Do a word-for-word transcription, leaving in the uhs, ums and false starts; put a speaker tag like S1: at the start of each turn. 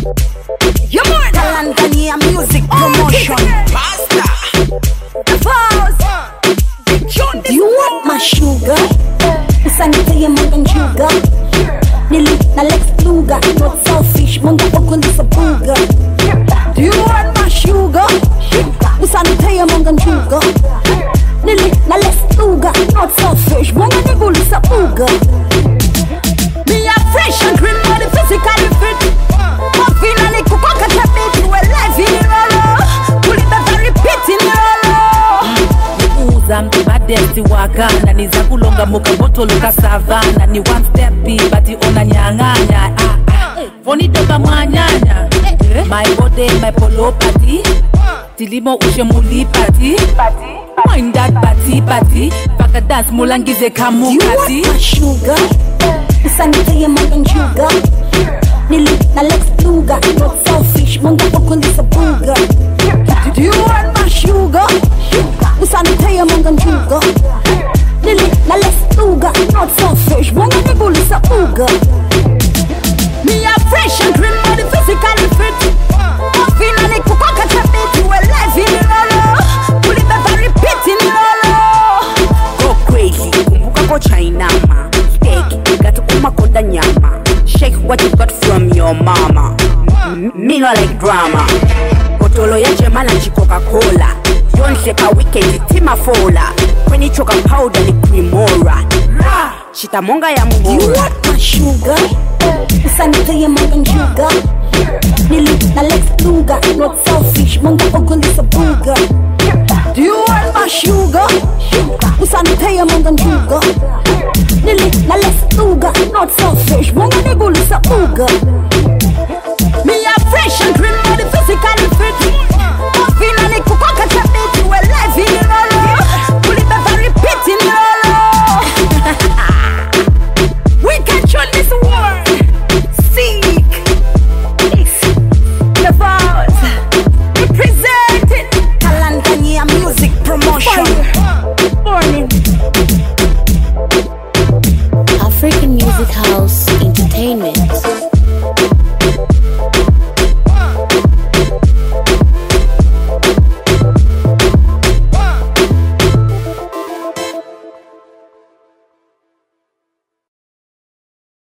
S1: You more Talantania music promotion.
S2: Pasta.
S1: The Vows. Do you want my sugar? Usanite ye mungan sugar. Nili na Lex Luger. Not selfish, munga okun sa buga. Do you want my sugar? Usanite ye mungan sugar. Nili na Lex Luger. Not selfish, munga nigul sa buga. Me a fresh and green body, physically fit. Coffee na ni kukoka tabit. We're live in Rolo. Pull it up and repeat in Rolo.
S3: Uza mtu badesti wakana niza kulonga muka moto luka savana. Ni one step B bati ona nyanganya. Ah, ah. Foni doba mwanyanya. My body, my polo party. Tilimo ushe muli party. Mind that party party. Baka dance mulangize kamu kati.
S1: You want my sugar? Usanite ye mungan sugar. Nili na Lex Luger. Not selfish, munga okun sa buga. Do you want my sugar? Usanite ye mungan sugar. Nili na Lex Luger. Not selfish, munga nigul sa buga. Me a fresh and green body, physically fit. Coffee na ni kukoka tabit. We're live in Rolo. Pull it up and repeat in Rolo.
S2: Go crazy. Kumbuka ko China ma. Steak. Got umakonda nyama. Shake what you got from your mama. Me no like drama. Kotolo ya jema na Coca-Cola. Yonse pa weekend tima fola. Kweni choka powder ni Primora. Chita monga ya
S1: You
S2: mungora.
S1: want my sugar? Usanite ye mungan sugar. Nili na Lex Luger. Not selfish, munga okun sa buga. Do you want my sugar? Usanite ye mungan sugar. Nili na Lex Luger. Not selfish, munga nigul sa buga. Me a fresh and green body, physically fit. Coffee na ni kukoka tabit. We're live in Rolo. Pull it up and repeat in Rolo. We control this world. Seek. It's the Vows. Representing Talantania music promotion. Fire.